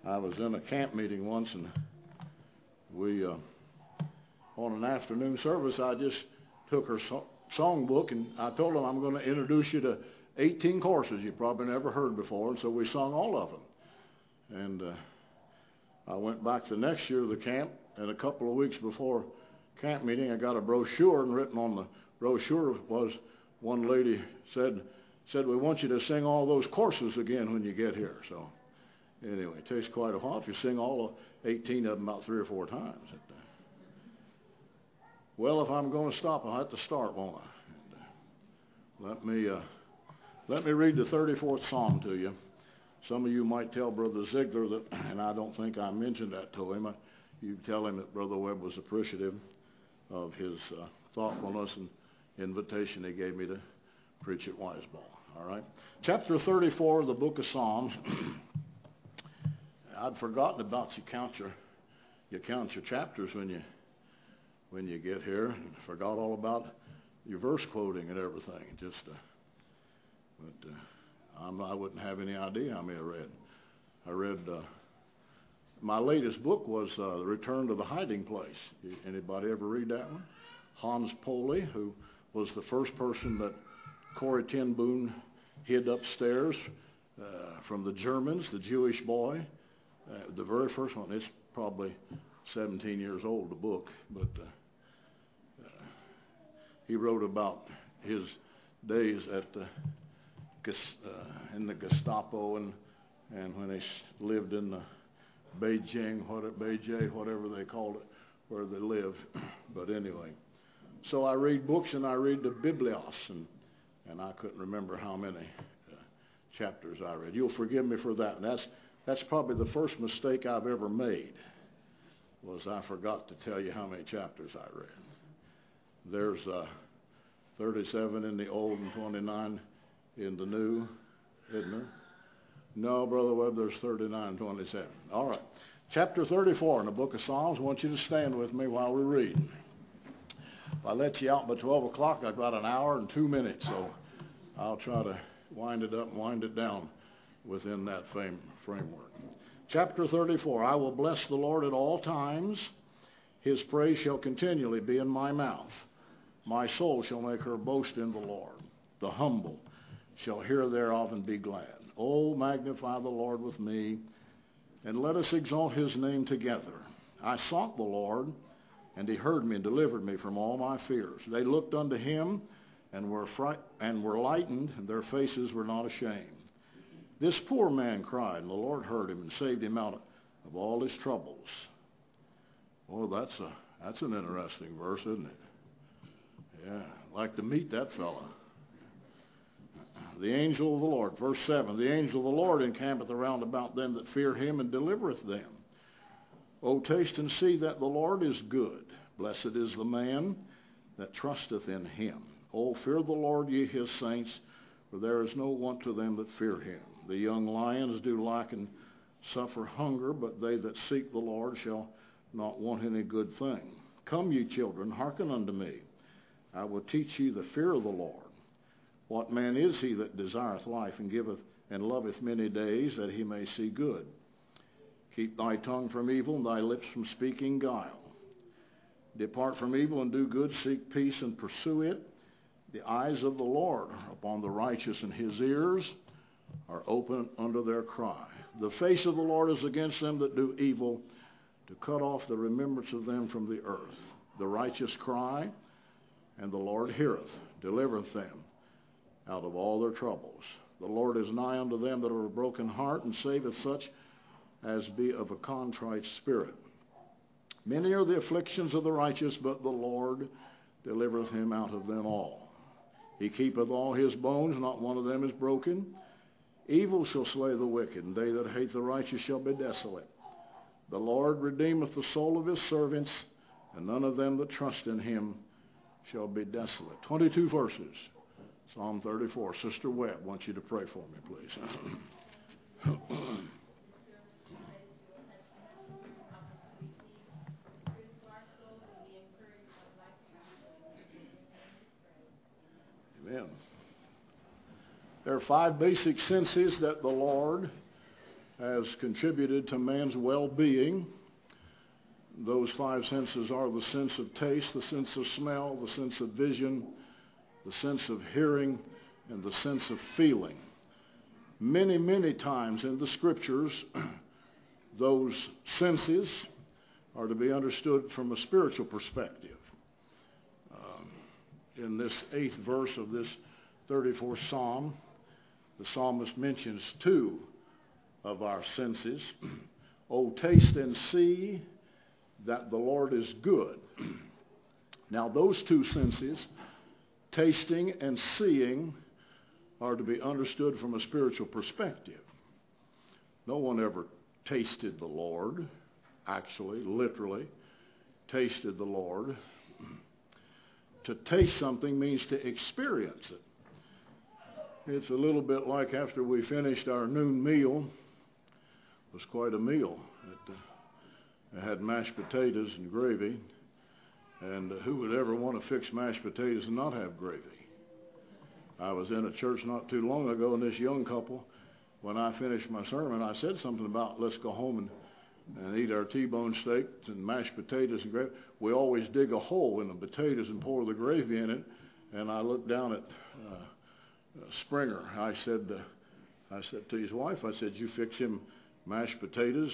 I was in a camp meeting once, and we, on an afternoon service, I just took her songbook, and I told them I'm going to introduce you to 18 courses you probably never heard before, and so we sung all of them. And I went back the next year to the camp, and a couple of weeks before camp meeting, I got a brochure, and written on the brochure was, one lady said, we want you to sing all those courses again when you get here. So anyway, it takes quite a while if you sing all 18 of them about 3 or 4 times. Well, if I'm going to stop, I'll have to start, won't I? Let me read the 34th Psalm to you. Some of you might tell Brother Ziegler that, and I don't think I mentioned that to him. You tell him that Brother Webb was appreciative of his thoughtfulness and invitation he gave me to preach at Wiseball. All right, chapter 34 of the book of Psalms. I'd forgotten about you count your chapters when you get here. And forgot all about your verse quoting and everything. I wouldn't have any idea how many I read. My latest book was The Return to the Hiding Place. Anybody ever read that one? Hans Poley, who was the first person that Corrie ten Boom hid upstairs from the Germans, the Jewish boy. The very first one. It's probably 17 years old, the book, but he wrote about his days at in the Gestapo and when they lived in the Beijing, whatever they called it, where they lived. But anyway, so I read books, and I read the Biblios, and I couldn't remember how many chapters I read. You'll forgive me for that. And that's probably the first mistake I've ever made, was I forgot to tell you how many chapters I read. There's 37 in the Old and 29 in the New, isn't there? No, Brother Webb, there's 39 and 27. All right. Chapter 34 in the book of Psalms. I want you to stand with me while we read. If I let you out by 12 o'clock, I've got an hour and 2 minutes, so I'll try to wind it up and wind it down within that framework. Chapter 34, I will bless the Lord at all times. His praise shall continually be in my mouth. My soul shall make her boast in the Lord. The humble shall hear thereof and be glad. Oh, magnify the Lord with me, and let us exalt his name together. I sought the Lord, and he heard me and delivered me from all my fears. They looked unto him and were lightened, and their faces were not ashamed. This poor man cried, and the Lord heard him and saved him out of all his troubles. Well, that's an interesting verse, isn't it? Yeah, I'd like to meet that fella. The angel of the Lord, verse 7, the angel of the Lord encampeth around about them that fear him and delivereth them. O taste and see that the Lord is good. Blessed is the man that trusteth in him. O fear the Lord, ye his saints, for there is no want to them that fear him. The young lions do lack and suffer hunger, but they that seek the Lord shall not want any good thing. Come, ye children, hearken unto me. I will teach you the fear of the Lord. What man is he that desireth life and giveth and loveth many days, that he may see good? Keep thy tongue from evil and thy lips from speaking guile. Depart from evil and do good, seek peace and pursue it. The eyes of the Lord are upon the righteous, and his ears are open unto their cry. The face of the Lord is against them that do evil, to cut off the remembrance of them from the earth. The righteous cry, and the Lord heareth, delivereth them out of all their troubles. The Lord is nigh unto them that are of a broken heart, and saveth such as be of a contrite spirit. Many are the afflictions of the righteous, but the Lord delivereth him out of them all. He keepeth all his bones, not one of them is broken. Evil shall slay the wicked, and they that hate the righteous shall be desolate. The Lord redeemeth the soul of his servants, and none of them that trust in him shall be desolate. 22 verses. Psalm 34. Sister Webb wants you to pray for me, please. Amen. There are 5 basic senses that the Lord has contributed to man's well-being. Those five senses are the sense of taste, the sense of smell, the sense of vision, the sense of hearing, and the sense of feeling. Many, many times in the Scriptures, those senses are to be understood from a spiritual perspective. In this 8th verse of this 34th Psalm, the psalmist mentions two of our senses. Oh, taste and see that the Lord is good. Now, those two senses, tasting and seeing, are to be understood from a spiritual perspective. No one ever tasted the Lord, actually, literally, tasted the Lord. To taste something means to experience it. It's a little bit like after we finished our noon meal. It was quite a meal. It had mashed potatoes and gravy. And who would ever want to fix mashed potatoes and not have gravy? I was in a church not too long ago, and this young couple, when I finished my sermon, I said something about let's go home and eat our T-bone steaks and mashed potatoes and gravy. We always dig a hole in the potatoes and pour the gravy in it. And I looked down at Springer. I said to his wife, I said, you fix him mashed potatoes?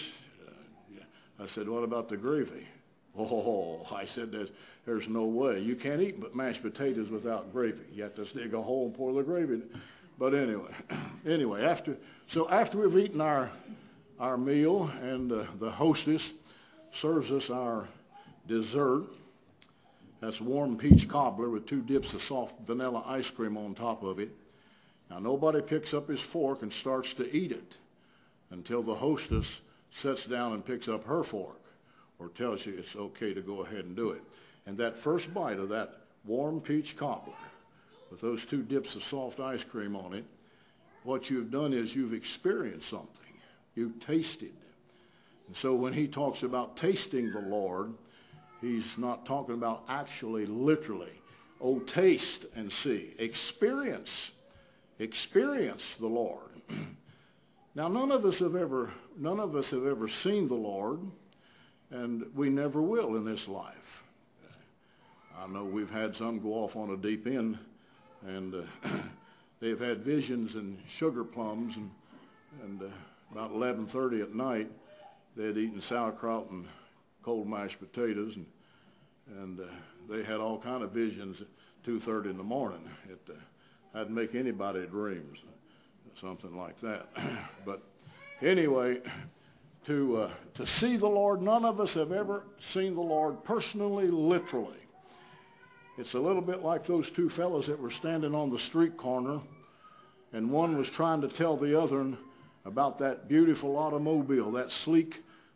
I said, what about the gravy? Oh, I said, there's no way. You can't eat mashed potatoes without gravy. You have to dig a hole and pour the gravy in it. But anyway, after we've eaten our meal and the hostess serves us our dessert, that's warm peach cobbler with 2 dips of soft vanilla ice cream on top of it. Now, nobody picks up his fork and starts to eat it until the hostess sits down and picks up her fork or tells you it's okay to go ahead and do it. And that first bite of that warm peach cobbler with those 2 dips of soft ice cream on it, what you've done is you've experienced something. You've tasted. And so when he talks about tasting the Lord, he's not talking about actually, literally. Oh, taste and see. Experience the Lord. Now, none of us have ever seen the Lord, and we never will in this life. I know we've had some go off on a deep end, and they've had visions and sugar plums, and about 11:30 at night, they had eaten sauerkraut and cold mashed potatoes, and they had all kind of visions at 2:30 in the morning. It hadn't make anybody dreams, something like that. But anyway, to see the Lord, none of us have ever seen the Lord personally, literally. It's a little bit like those two fellows that were standing on the street corner, and one was trying to tell the other about that beautiful automobile, that sleek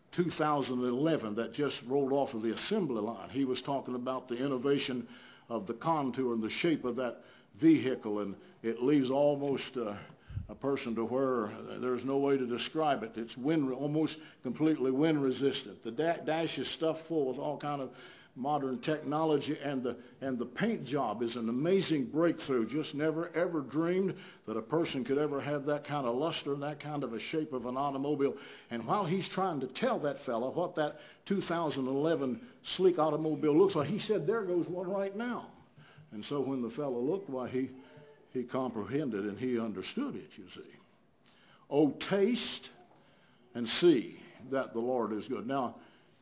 2011 that just rolled off of the assembly line. He was talking about the innovation of the contour and the shape of that vehicle, and it leaves almost a person to where there's no way to describe it. It's almost completely wind resistant. The dash is stuffed full with all kind of modern technology, and the paint job is an amazing breakthrough. Just never ever dreamed that a person could ever have that kind of luster and that kind of a shape of an automobile. And while he's trying to tell that fellow what that 2011 sleek automobile looks like, he said, there goes one right now. And so when the fellow looked, why, he comprehended and he understood it, you see. Oh, taste and see that the Lord is good. Now,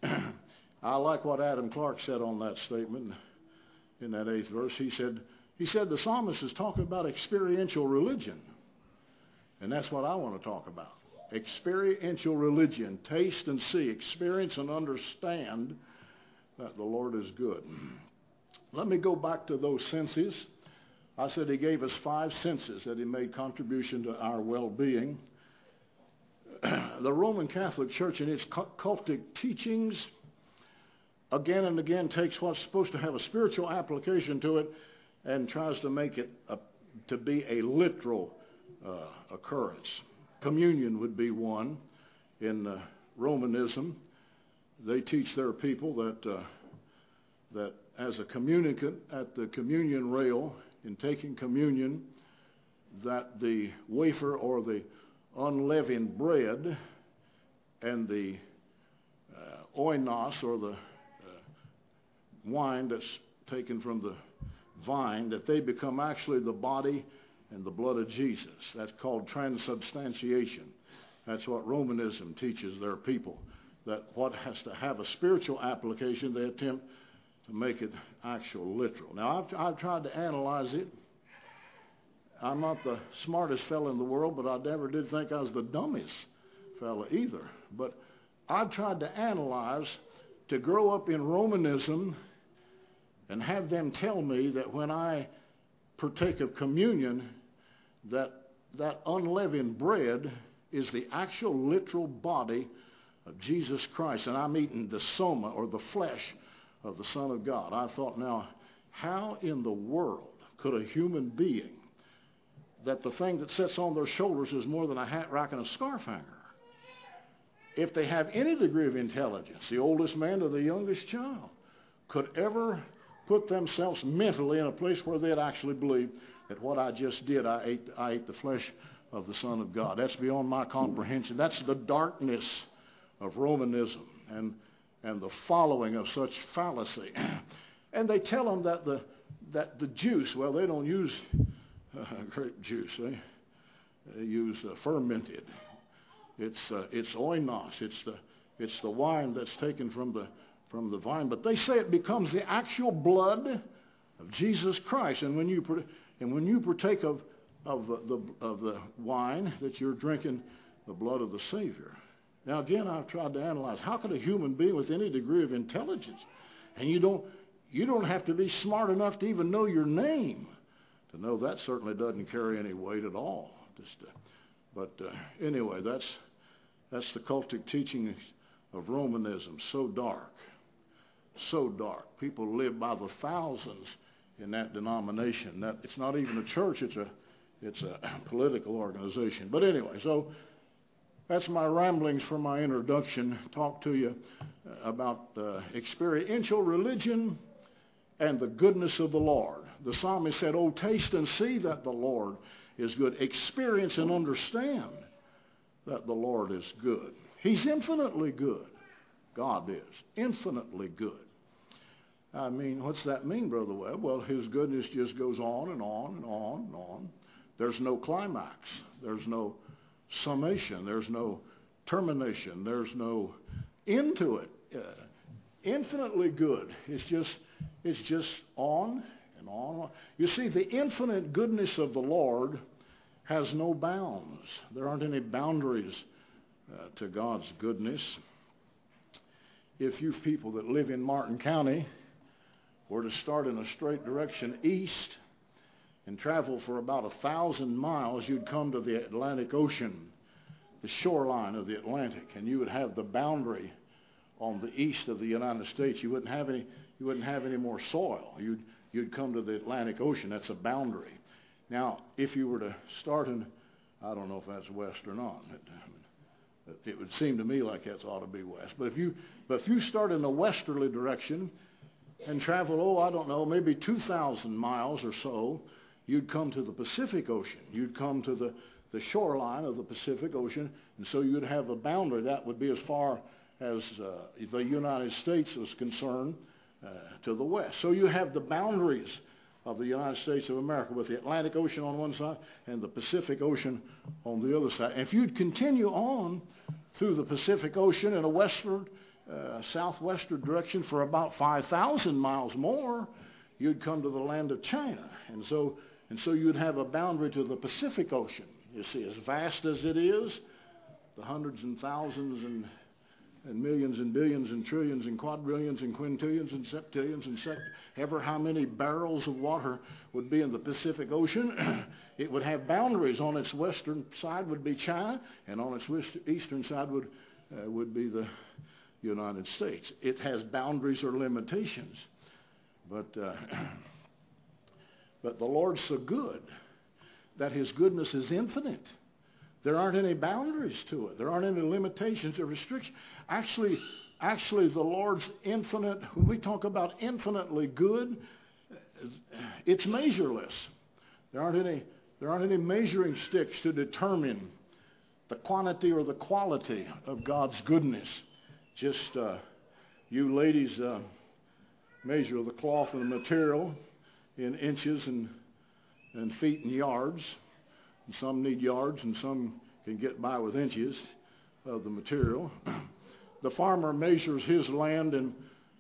I like what Adam Clark said on that statement in that 8th verse. He said the psalmist is talking about experiential religion. And that's what I want to talk about. Experiential religion. Taste and see. Experience and understand that the Lord is good. Let me go back to those senses. I said he gave us 5 senses that he made contribution to our well-being. The Roman Catholic Church in its cultic teachings again and again takes what's supposed to have a spiritual application to it and tries to make it to be a literal occurrence. Communion would be one. In Romanism, they teach their people that as a communicant at the communion rail in taking communion, that the wafer or the unleavened bread the oinos, or the wine that's taken from the vine, that they become actually the body and the blood of Jesus. That's called transubstantiation. That's what Romanism teaches their people, that what has to have a spiritual application, they attempt to make it actual, literal. Now, I've tried to analyze it. I'm not the smartest fellow in the world, but I never did think I was the dumbest fellow either. But I've tried to analyze, to grow up in Romanism and have them tell me that when I partake of communion, that unleavened bread is the actual literal body of Jesus Christ, and I'm eating the soma, or the flesh of the Son of God. I thought, now, how in the world could a human being, that the thing that sits on their shoulders is more than a hat rack and a scarf hanger, if they have any degree of intelligence, the oldest man to the youngest child, could ever put themselves mentally in a place where they'd actually believe that what I just did, I ate the flesh of the Son of God. That's beyond my comprehension. That's the darkness of Romanism and the following of such fallacy. And they tell them that the juice, well, they don't use grape juice. They use fermented. It's oinos. It's the wine that's taken from the vine. But they say it becomes the actual blood of Jesus Christ. And when you partake of the wine, that you're drinking the blood of the Savior. Now again, I've tried to analyze, how could a human being with any degree of intelligence, and you don't have to be smart enough to even know your name to know that certainly doesn't carry any weight at all. Anyway, that's the cultic teaching of Romanism. So dark, so dark. People live by the thousands in that denomination. That it's not even a church; it's a political organization. But anyway, so that's my ramblings for my introduction. Talk to you about experiential religion and the goodness of the Lord. The psalmist said, "Oh, taste and see that the Lord is good." Experience and understand that the Lord is good. He's infinitely good. God is infinitely good. I mean, what's that mean, Brother Webb? Well, His goodness just goes on and on and on and on. There's no climax. There's no summation. There's no termination. There's no end to it. Infinitely good. It's just on and on. You see, the infinite goodness of the Lord has no bounds. There aren't any boundaries to God's goodness. If you people that live in Martin County were to start in a straight direction east and travel for about 1,000 miles, you'd come to the Atlantic Ocean, the shoreline of the Atlantic, and you would have the boundary on the east of the United States. You wouldn't have any more soil. You'd come to the Atlantic Ocean. That's a boundary. Now, if you were to start in, I don't know if that's west or not. It would seem to me like that ought to be west. But if you start in a westerly direction and travel, I don't know, maybe 2,000 miles or so, you'd come to the Pacific Ocean. You'd come to the shoreline of the Pacific Ocean, and so you'd have a boundary. That would be as far as the United States is concerned to the west. So you have the boundaries of the United States of America with the Atlantic Ocean on one side and the Pacific Ocean on the other side. And if you'd continue on through the Pacific Ocean in a westward, southwestern direction for about 5,000 miles more, you'd come to the land of China. And so you'd have a boundary to the Pacific Ocean. You see, as vast as it is, the hundreds and thousands and millions and billions and trillions and quadrillions and quintillions and septillions and ever how many barrels of water would be in the Pacific Ocean, it would have boundaries. On its western side would be China, and on its eastern side would be the United States. It has boundaries or limitations. But the Lord's so good that His goodness is infinite. There aren't any boundaries to it. There aren't any limitations or restrictions. Actually, the Lord's infinite, when we talk about infinitely good, it's measureless. There aren't any measuring sticks to determine the quantity or the quality of God's goodness. Just you ladies measure the cloth and the material in inches and feet and yards. And some need yards and some can get by with inches of the material. The farmer measures his land in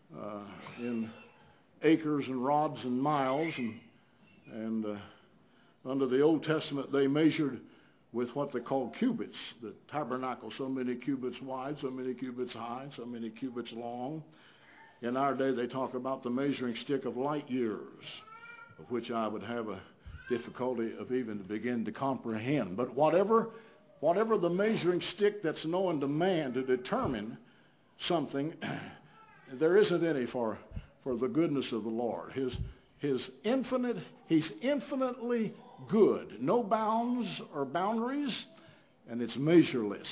acres and rods and miles, and under the Old Testament they measured with what they called cubits. The tabernacle, so many cubits wide, so many cubits high, so many cubits long. In our day they talk about the measuring stick of light years, of which I would have a difficulty of even to begin to comprehend. But whatever the measuring stick that's known to man to determine something, there isn't any for the goodness of the Lord. He's infinitely good. No bounds or boundaries, and it's measureless.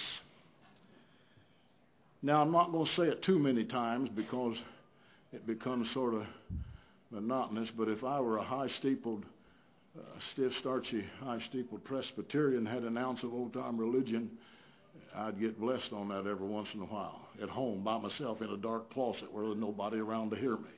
Now, I'm not going to say it too many times because it becomes sort of monotonous, but if I were a high-steepled, stiff, starchy, high-steepled Presbyterian had an ounce of old-time religion, I'd get blessed on that every once in a while, at home by myself in a dark closet where there's nobody around to hear me.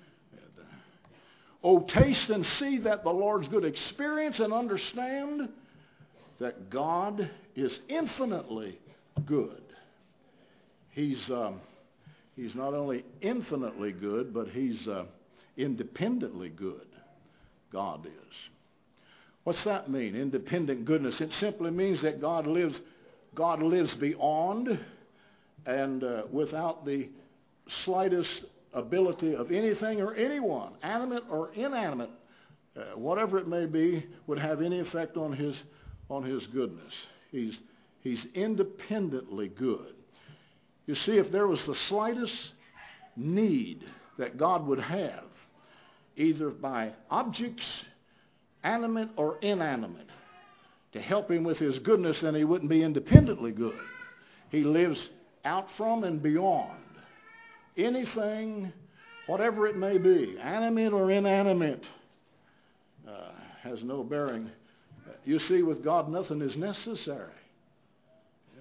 Oh, taste and see that the Lord's good. Experience and understand that God is infinitely good. He's not only infinitely good, but he's independently good. God is. What's that mean, independent goodness? It simply means that God lives beyond and without the slightest ability of anything or anyone, animate or inanimate, whatever it may be, would have any effect on his goodness. He's independently good. You see, if there was the slightest need that God would have, either by objects, animate or inanimate, to help him with his goodness, then he wouldn't be independently good. He lives out from and beyond anything, whatever it may be, animate or inanimate, has no bearing. You see, with God, nothing is necessary. Yeah.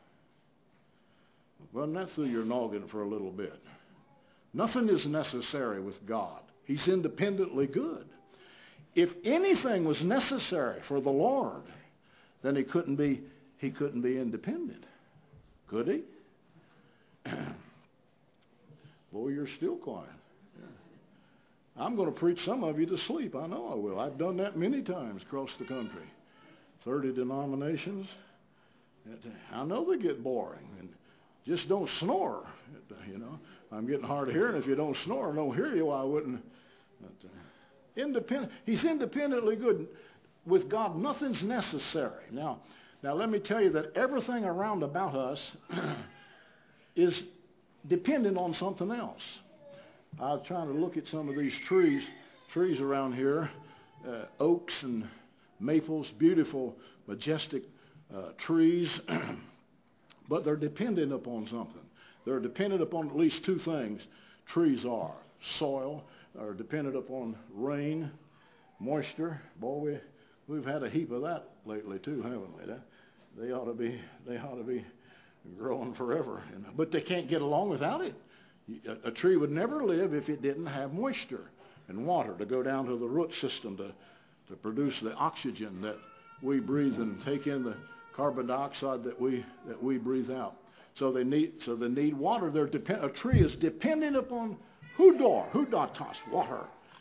Run that through your noggin for a little bit. Nothing is necessary with God. He's independently good. If anything was necessary for the Lord, then he couldn't be independent. Could he? Boy, you're still quiet. Yeah. I'm going to preach some of you to sleep. I know I will. I've done that many times across the country. 30 denominations. I know they get boring. And just don't snore. You know, I'm getting hard of hearing. If you don't snore and don't hear you, I wouldn't. But, independent. He's independently good. With God, nothing's necessary. Now, let me tell you that everything around about us is dependent on something else. I was trying to look at some of these trees around here, oaks and maples, beautiful, majestic trees, but they're dependent upon something. They're dependent upon at least two things. Trees are soil, are dependent upon rain, moisture. Boy, we've had a heap of that lately too, haven't we? They ought to be growing forever, but they can't get along without it. A tree would never live if it didn't have moisture and water to go down to the root system to produce the oxygen that we breathe and take in the carbon dioxide that we breathe out. So they need water. A tree is dependent upon hudatos, water,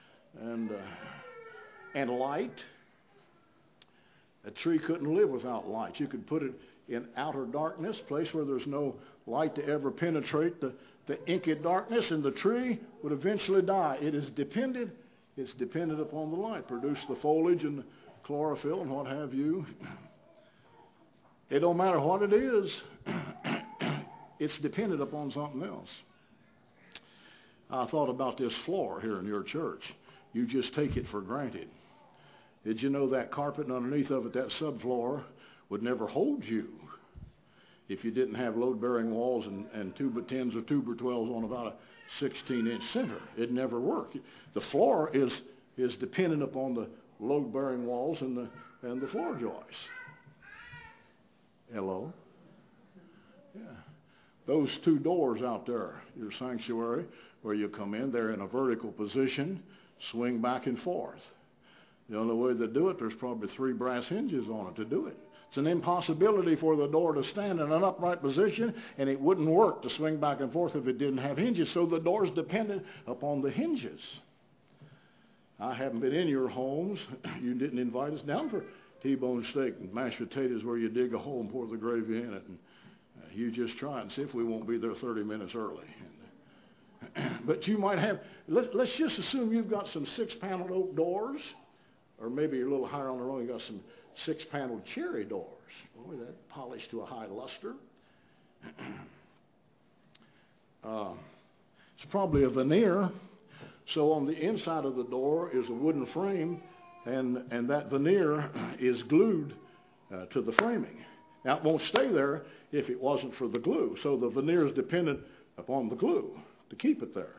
and light. A tree couldn't live without light. You could put it in outer darkness, place where there's no light to ever penetrate the inky darkness, and the tree would eventually die. It's dependent upon the light, produce the foliage and the chlorophyll and what have you. It don't matter what it is, it's dependent upon something else. I thought about this floor here in your church. You just take it for granted. Did you know that carpet and underneath of it, that subfloor, would never hold you if you didn't have load-bearing walls and 2x10s or 2x12s on about a 16-inch center? It'd never work. The floor is dependent upon the load-bearing walls and the floor joists. Hello? Yeah. Those two doors out there, your sanctuary, where you come in, they're in a vertical position, swing back and forth. The only way to do it, there's probably 3 brass hinges on it to do it. It's an impossibility for the door to stand in an upright position, and it wouldn't work to swing back and forth if it didn't have hinges. So the door's dependent upon the hinges. I haven't been in your homes. You didn't invite us down for T-bone steak and mashed potatoes where you dig a hole and pour the gravy in it. And you just try and see if we won't be there 30 minutes early. But you might have, let's just assume you've got some 6-paneled oak doors, or maybe you're a little higher on the road, you've got some 6-paneled cherry doors. Boy, that polished to a high luster. It's probably a veneer. So on the inside of the door is a wooden frame, and that veneer is glued to the framing. Now, it won't stay there if it wasn't for the glue. So the veneer is dependent upon the glue to keep it there.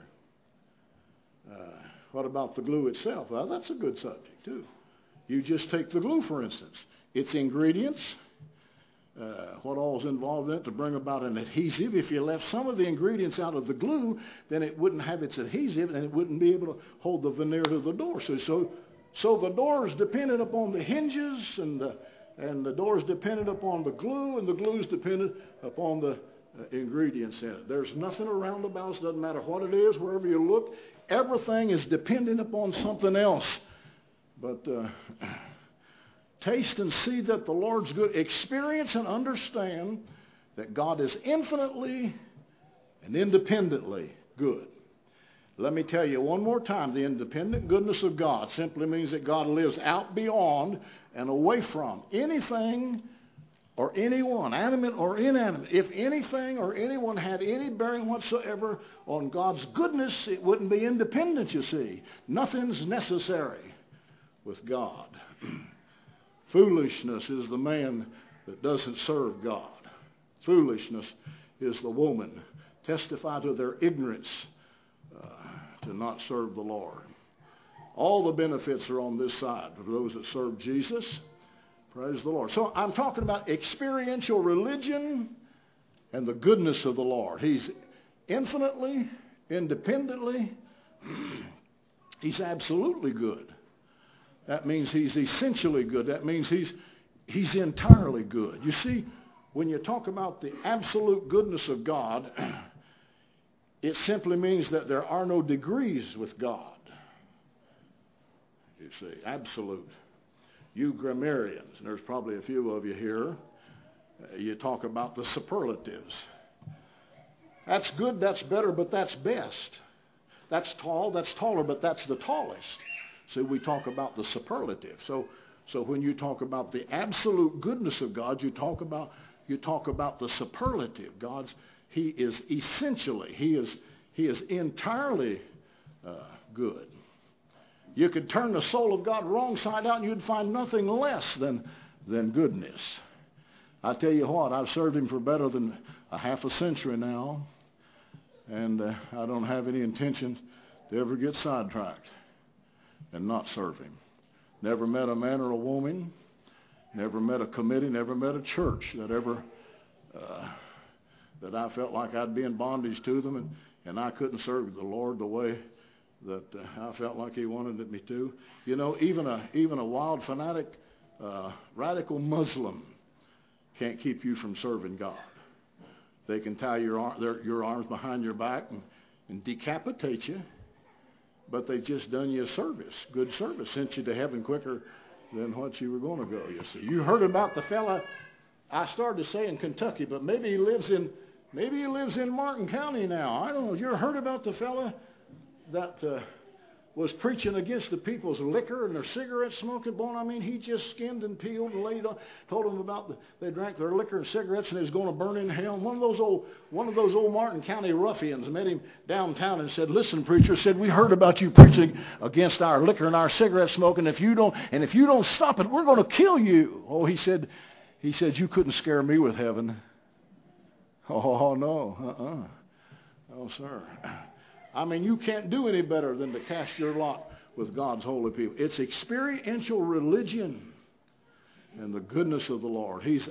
What about the glue itself? Well, that's a good subject, too. You just take the glue, for instance. Its ingredients, what all is involved in it to bring about an adhesive. If you left some of the ingredients out of the glue, then it wouldn't have its adhesive, and it wouldn't be able to hold the veneer to the door. So the door is dependent upon the hinges, and the door is dependent upon the glue, and the glue is dependent upon the ingredients in it. There's nothing around about us. Doesn't matter what it is, wherever you look. Everything is dependent upon something else. But taste and see that the Lord's good. Experience and understand that God is infinitely and independently good. Let me tell you one more time, the independent goodness of God simply means that God lives out beyond and away from anything or anyone, animate or inanimate. If anything or anyone had any bearing whatsoever on God's goodness, it wouldn't be independent, you see. Nothing's necessary with God. Foolishness is the man that doesn't serve God. Foolishness is the woman. Testify to their ignorance to not serve the Lord. All the benefits are on this side for those that serve Jesus. Praise the Lord. So I'm talking about experiential religion and the goodness of the Lord. He's infinitely, independently, he's absolutely good. That means he's essentially good. That means he's entirely good. You see, when you talk about the absolute goodness of God, it simply means that there are no degrees with God. You see, absolute. You grammarians, and there's probably a few of you here, you talk about the superlatives. That's good, that's better, but that's best. That's tall, that's taller, but that's the tallest. So we talk about the superlative. So when you talk about the absolute goodness of God, you talk about the superlative. He is essentially, he is entirely good. You could turn the soul of God wrong side out and you'd find nothing less than goodness. I tell you what, I've served him for better than a half a century now, and I don't have any intention to ever get sidetracked and not serve him. Never met a man or a woman, never met a committee, never met a church that ever that I felt like I'd be in bondage to them and I couldn't serve the Lord the way that I felt like he wanted me to. You know, even a wild fanatic, radical Muslim can't keep you from serving God. They can tie your arms behind your back and decapitate you, but they just done you a service, good service, sent you to heaven quicker than what you were going to go, you see. You heard about the fella, I started to say in Kentucky, but maybe he lives in Martin County now. I don't know. You ever heard about the fella that was preaching against the people's liquor and their cigarette smoking? Boy, I mean, he just skinned and peeled and laid on, told them about they drank their liquor and cigarettes and they was going to burn in hell. And one of those old Martin County ruffians met him downtown and said, "Listen, preacher," said, "we heard about you preaching against our liquor and our cigarette smoking. If you don't stop it, we're going to kill you." Oh, he said, "You couldn't scare me with heaven." Oh no, no, sir. I mean, you can't do any better than to cast your lot with God's holy people. It's experiential religion and the goodness of the Lord. He's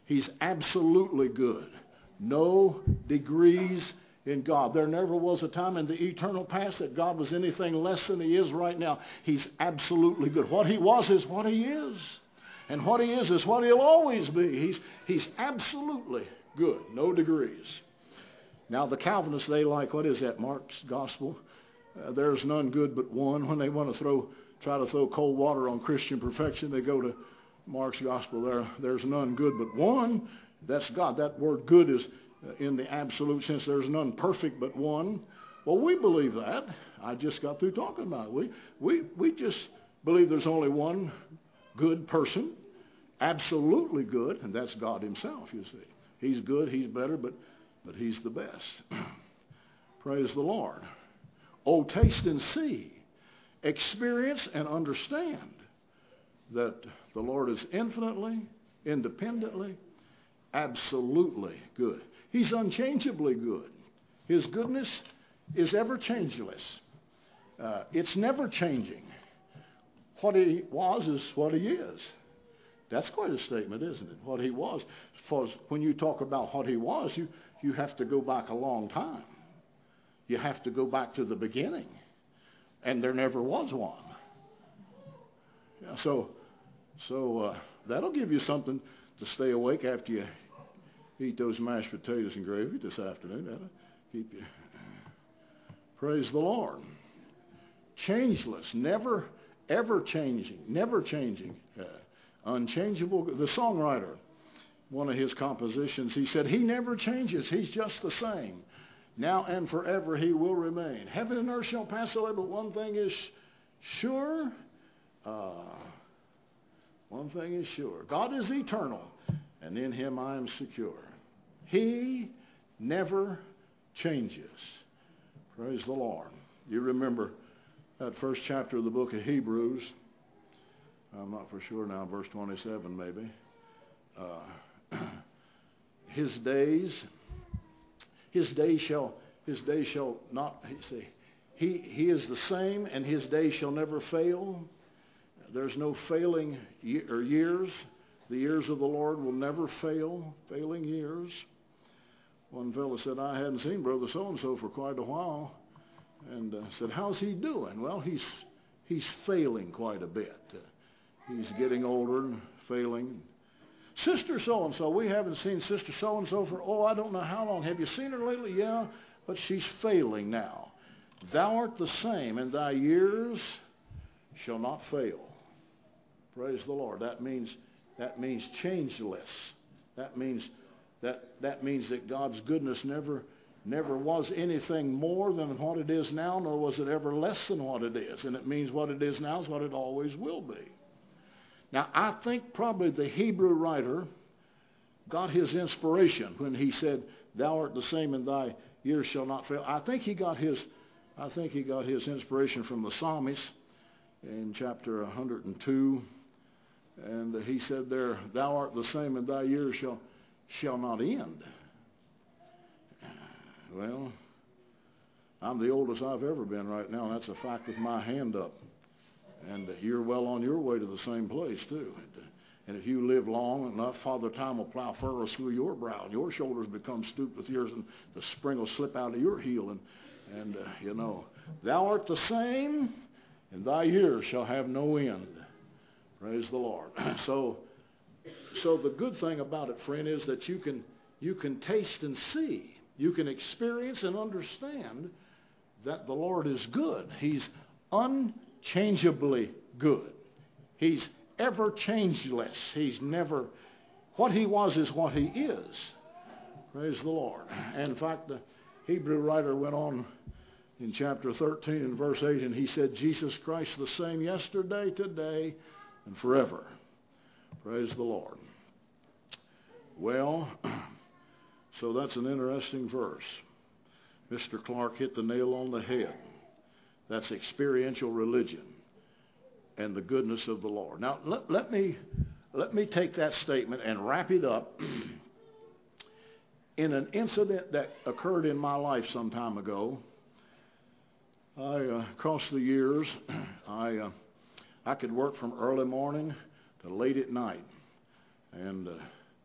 He's absolutely good. No degrees in God. There never was a time in the eternal past that God was anything less than he is right now. He's absolutely good. What he was is what he is. And what he is what he'll always be. He's absolutely good. No degrees. Now the Calvinists, they like, what is that, Mark's gospel? There's none good but one. When they want to try to throw cold water on Christian perfection, they go to Mark's gospel. There's none good but one. That's God. That word good is in the absolute sense. There's none perfect but one. Well, we believe that. I just got through talking about it. We just believe there's only one good person, absolutely good, and that's God himself, you see. He's good, he's better, but he's the best. Praise the Lord. Oh, taste and see, experience and understand that the Lord is infinitely, independently, absolutely good. He's unchangeably good. His goodness is ever changeless. It's never changing. What he was is what he is. That's quite a statement, isn't it? What he was. When you talk about what he was, you have to go back a long time. You have to go back to the beginning. And there never was one. Yeah, so that'll give you something to stay awake after you eat those mashed potatoes and gravy this afternoon. That'll keep you. Praise the Lord. Changeless, never, ever changing, never changing, unchangeable. The songwriter, one of his compositions, he said, he never changes. He's just the same. Now and forever he will remain. Heaven and earth shall pass away, but one thing is sure. One thing is sure. God is eternal, and in him I am secure. He never changes. Praise the Lord. You remember that first chapter of the book of Hebrews. I'm not for sure now, verse 27 maybe. His days shall not, see, he is the same, and his days shall never fail. There's no failing years. The years of the Lord will never fail, failing years. One fellow said, I hadn't seen Brother so-and-so for quite a while. And said, how's he doing? Well, he's failing quite a bit. He's getting older and failing. Sister so-and-so, we haven't seen Sister so-and-so for, I don't know how long. Have you seen her lately? Yeah, but she's failing now. Thou art the same, and thy years shall not fail. Praise the Lord. That means changeless. That means that God's goodness never was anything more than what it is now, nor was it ever less than what it is. And it means what it is now is what it always will be. Now, I think probably the Hebrew writer got his inspiration when he said, thou art the same and thy years shall not fail. I think he got his inspiration from the psalmist in chapter 102. And he said there, thou art the same and thy years shall not end. Well, I'm the oldest I've ever been right now, and that's a fact with my hand up. And you're well on your way to the same place, too. And if you live long enough, Father Time will plow furrows through your brow, and your shoulders become stooped with yours, and the spring will slip out of your heel. And thou art the same, and thy years shall have no end. Praise the Lord. So the good thing about it, friend, is that you can taste and see. You can experience and understand that the Lord is good. He's unchangeably good. He's ever changeless. He's never, what he was is what he is. Praise the Lord. And in fact, the Hebrew writer went on in chapter 13 and verse 8, and he said, Jesus Christ the same yesterday, today, and forever. Praise the Lord. Well, so that's an interesting verse. Mr. Clark hit the nail on the head. That's experiential religion and the goodness of the Lord. Now, let me take that statement and wrap it up in an incident that occurred in my life some time ago. Across the years, I could work from early morning to late at night. And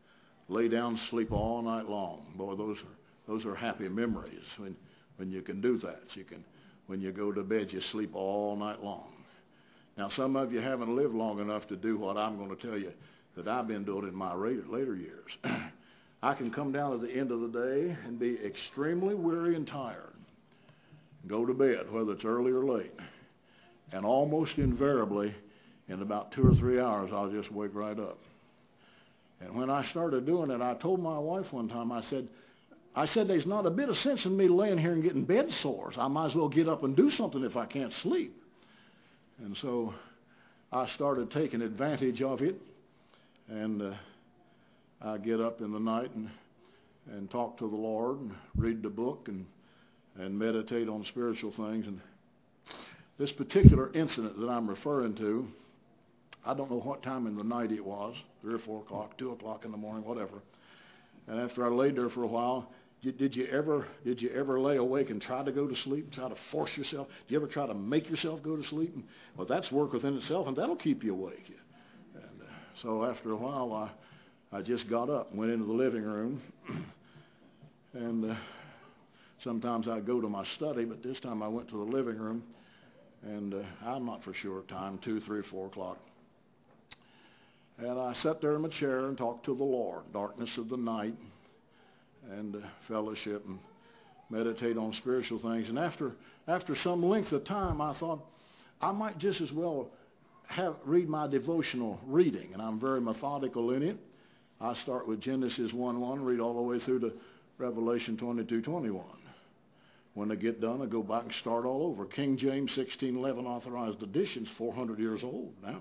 lay down and sleep all night long. Boy, those are happy memories when you can do that. When you go to bed, you sleep all night long. Now, some of you haven't lived long enough to do what I'm going to tell you that I've been doing in my later years. I can come down at the end of the day and be extremely weary and tired. Go to bed, whether it's early or late. And almost invariably, in about 2 or 3 hours, I'll just wake right up. And when I started doing it, I told my wife one time, I said, there's not a bit of sense in me laying here and getting bed sores. I might as well get up and do something if I can't sleep. And so I started taking advantage of it. And I get up in the night and talk to the Lord and read the book and meditate on spiritual things. And this particular incident that I'm referring to, I don't know what time in the night it was, 3 or 4 o'clock, 2 o'clock in the morning, whatever. And after I laid there for a while, did you ever lay awake and try to go to sleep, try to force yourself? Did you ever try to make yourself go to sleep? Well, that's work within itself, and that'll keep you awake. And so after a while, I just got up and went into the living room. And sometimes I'd go to my study, but this time I went to the living room. And I'm not for sure time, 2, 3, 4 o'clock. And I sat there in my chair and talked to the Lord, darkness of the night, and fellowship and meditate on spiritual things. And after some length of time, I thought I might just as well read my devotional reading. And I'm very methodical in it. I start with Genesis 1:1, read all the way through to Revelation 22:21. When I get done, I go back and start all over. King James 1611 authorized edition's 400 years old now.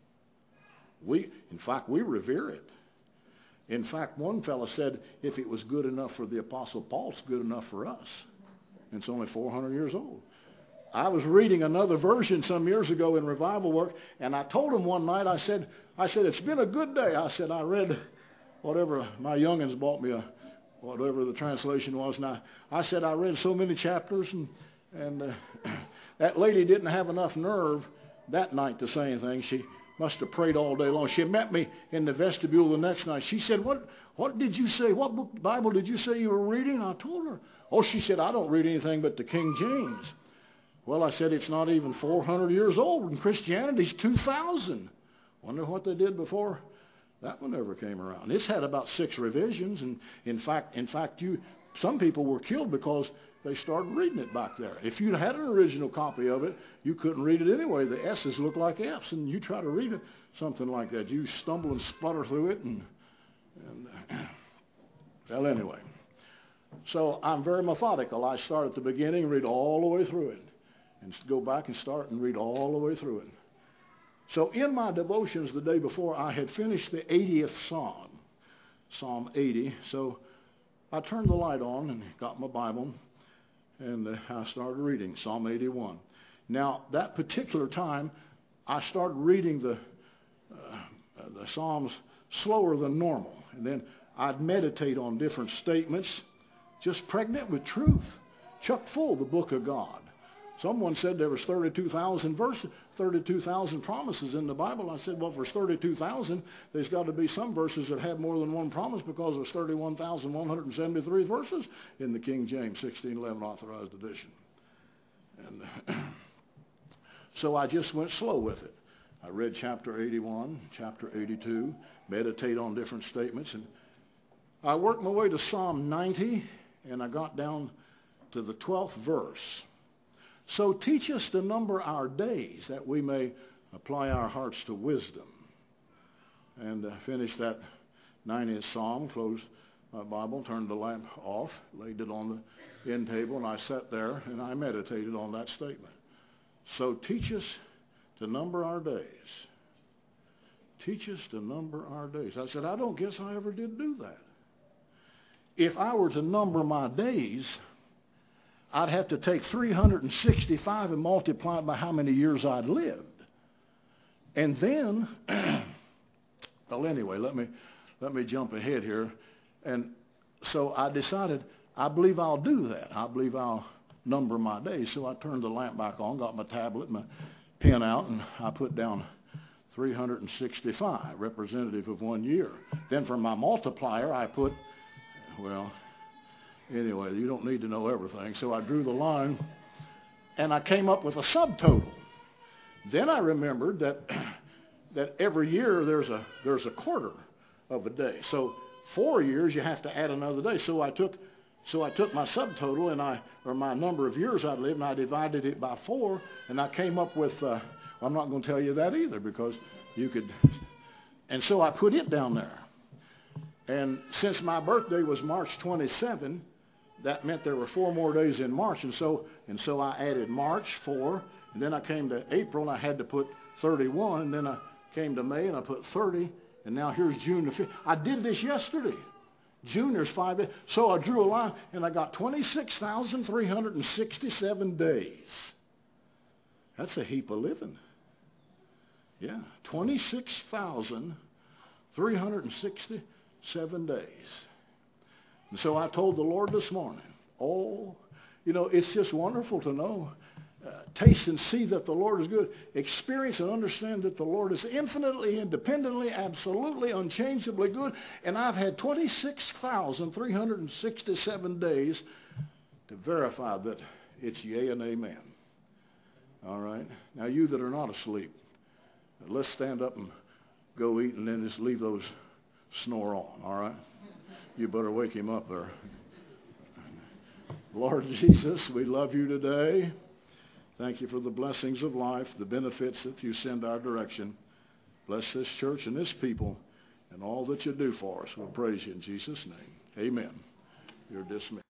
In fact, we revere it. In fact, one fellow said, if it was good enough for the Apostle Paul, it's good enough for us. And it's only 400 years old. I was reading another version some years ago in revival work, and I told him one night, I said, it's been a good day. I said, I read whatever my youngins bought me, whatever the translation was. And I said, I read so many chapters, and that lady didn't have enough nerve that night to say anything. She must have prayed all day long. She met me in the vestibule the next night. She said, what did you say? What book Bible did you say you were reading? I told her. Oh, she said, I don't read anything but the King James. Well, I said, it's not even 400 years old, and Christianity's 2,000. Wonder what they did before that one ever came around. It's had about 6 revisions, and in fact, some people were killed because they started reading it back there. If you had an original copy of it, you couldn't read it anyway. The S's look like F's, and you try to read it, something like that. You stumble and sputter through it, and well, anyway. So I'm very methodical. I start at the beginning, read all the way through it, and go back and start and read all the way through it. So in my devotions the day before, I had finished the 80th Psalm, Psalm 80. So I turned the light on and got my Bible, and I started reading Psalm 81. Now, that particular time, I started reading the Psalms slower than normal. And then I'd meditate on different statements, just pregnant with truth, chock full of the book of God. Someone said there was 32,000 verses, 32,000 promises in the Bible. I said, well, if there's 32,000, there's got to be some verses that have more than one promise, because there's 31,173 verses in the King James 1611 authorized edition. And so I just went slow with it. I read chapter 81, chapter 82, meditate on different statements, and I worked my way to Psalm 90, and I got down to the 12th verse. So teach us to number our days, that we may apply our hearts to wisdom. And finished that 90th Psalm, closed my Bible, turned the lamp off, laid it on the end table, and I sat there and I meditated on that statement. So teach us to number our days. Teach us to number our days. I said, I don't guess I ever did do that. If I were to number my days, I'd have to take 365 and multiply it by how many years I'd lived. And then, well, anyway, let me jump ahead here. And so I decided, I believe I'll do that. I believe I'll number my days. So I turned the lamp back on, got my tablet, my pen out, and I put down 365, representative of 1 year. Then for my multiplier, I put, well, anyway, you don't need to know everything. So I drew the line, and I came up with a subtotal. Then I remembered that every year there's a quarter of a day. So 4 years you have to add another day. So I took my subtotal or my number of years I'd lived, and I divided it by 4, and I came up with. I'm not going to tell you that either because you could. And so I put it down there. And since my birthday was March 27, that meant there were 4 more days in March, and so I added March 4, and then I came to April and I had to put 31, and then I came to May and I put 30, and now here's June the 5th. I did this yesterday. June, there's 5 days. So I drew a line, and I got 26,367 days. That's a heap of living. Yeah, 26,367 days. And so I told the Lord this morning, it's just wonderful to know. Taste and see that the Lord is good. Experience and understand that the Lord is infinitely, independently, absolutely, unchangeably good. And I've had 26,367 days to verify that it's yea and amen. All right? Now, you that are not asleep, let's stand up and go eat and then just leave those snore on. All right? You better wake him up there. Lord Jesus, we love you today. Thank you for the blessings of life, the benefits that you send our direction. Bless this church and this people and all that you do for us. We'll praise you in Jesus' name. Amen. You're dismissed.